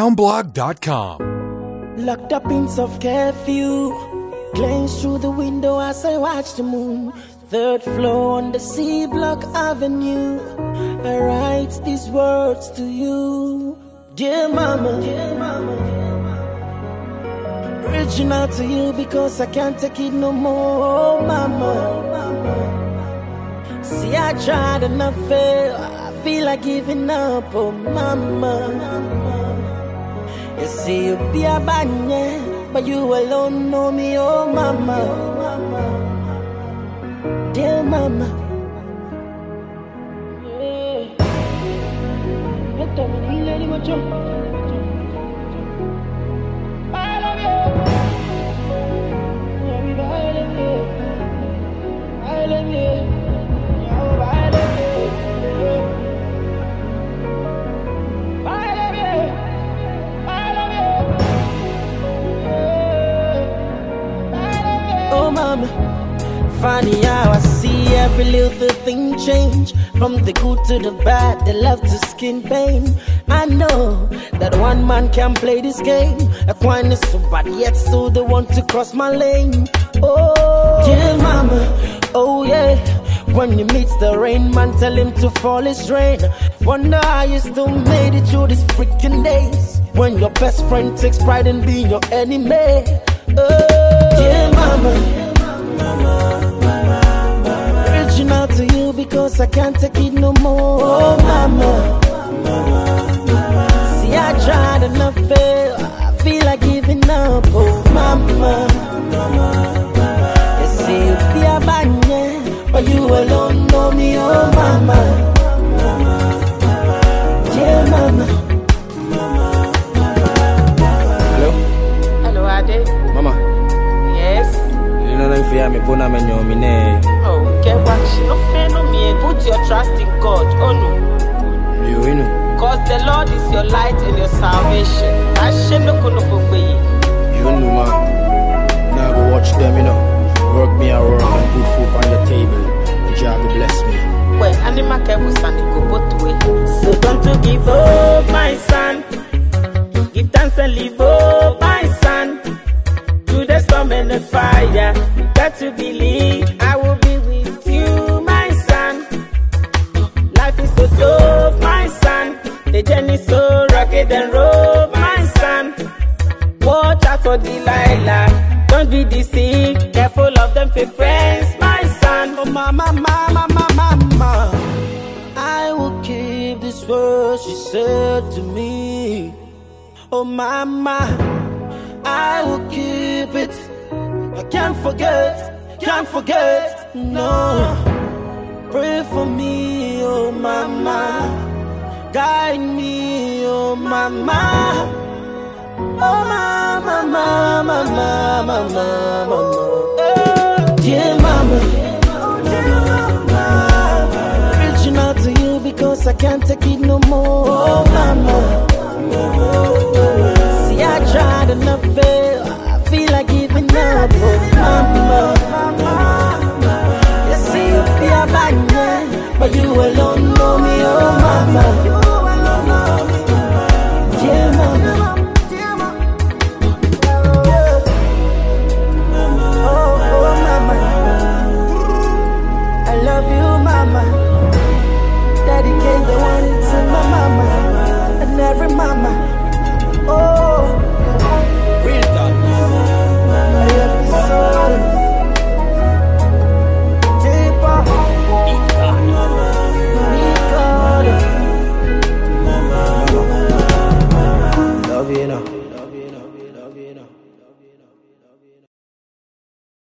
soundblog.com. Locked up in soft curfew, glance through the window as I watch the moon. Third floor on the C Block Avenue. I write these words to you, dear mama, dear mama. Reaching out to you because I can't take it no more, mama. See, I tried and I failed. I feel like giving up, oh mama. You see, you be a banya, but you alone know me, oh mama. Dear mama. I love you. I love you. Oh mama, funny how I see every little thing change. From the good to the bad, the love to skin pain. I know that one man can play this game. Equine is so bad, yet still they want to cross my lane. Oh, yeah mama, oh yeah. When you meet the rain man, tell him to fall his rain. Wonder how you still made it through these freaking days. When your best friend takes pride in being your enemy. Oh, yeah mama, reaching out to you because I can't take it no more, oh mama. See, I tried and I failed. I feel like giving up, oh mama. You see, you be a banya, but you alone know me, oh mama. Yeah mama. Hello? Hello, Ade. Mama. Yes? You know if you have me put on my name. Oh, get what? She no fair no me. Put your trust in God. Oh no. You know. Cause the Lord is your light and your salvation. I shame no kuno kugwe. You know, man. Now go watch them, you know. Work me and work and put food on the table. God will bless me. Well, anima kebu sani go both way. So don't to give up, my son. Give thanks and live up, my son. To the storm and the fire, got to believe I will be with you, my son. Life is so tough, my son. The journey so rugged and rough, my son. Watch out for Delilah. Don't be deceived. Careful of them fake friends, my son. Oh mama, mama, mama, mama. I will keep this word she said to me. Oh mama, I will keep it. I can't forget, no. Pray for me, oh mama. Guide me, oh mama. Oh mama, mama, mama, mama, mama. Dear mama, reaching out to you because I can't take it no more, oh mama. See, I tried and I failed. I feel like giving up, oh mama.